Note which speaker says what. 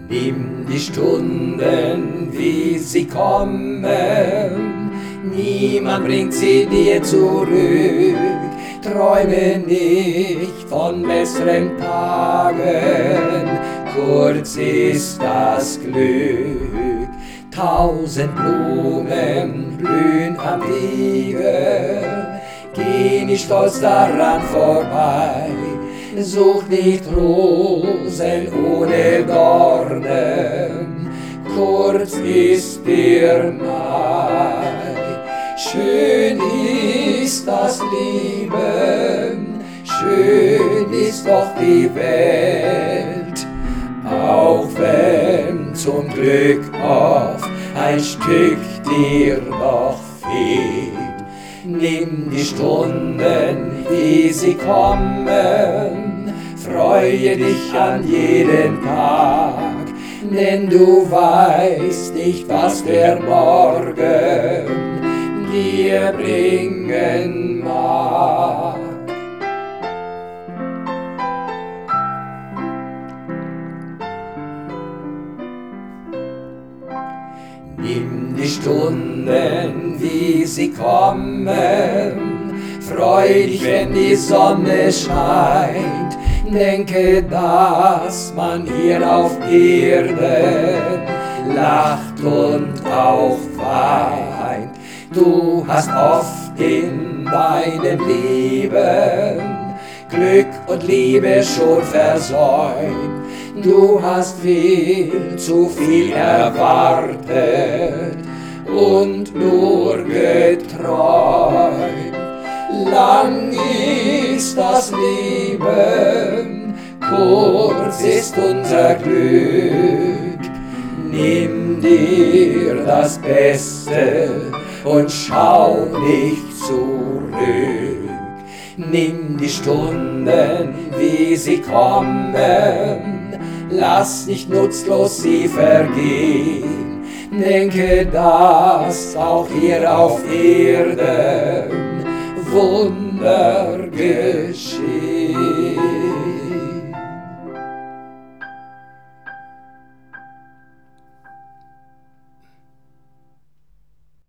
Speaker 1: Nimm die Stunden, wie sie kommen, niemand bringt sie dir zurück. Träume nicht von besseren Tagen, kurz ist das Glück. 1000 Blumen blühen am Wege, geh nicht stolz daran vorbei. Such nicht Rosen ohne Dornen, kurz ist der Mai. Schön ist das Leben, schön ist doch die Welt, auch wenn zum Glück oft ein Stück dir noch fehlt. Nimm die Stunden, wie sie kommen, freue dich an jeden Tag, denn du weißt nicht, was der Morgen dir bringen mag. Nimm die Stunden, wie sie kommen, freu dich, wenn die Sonne scheint. Denke, dass man hier auf Erden lacht und auch weint. Du hast oft in deinem Leben Glück und Liebe schon versäumt. Du hast viel zu viel erwartet und nur geträumt. Lang ist das Leben, kurz ist unser Glück. Nimm dir das Beste und schau nicht zurück. Nimm die Stunden, wie sie kommen, lass nicht nutzlos sie vergehen. Denke, dass auch hier auf Erden Wunder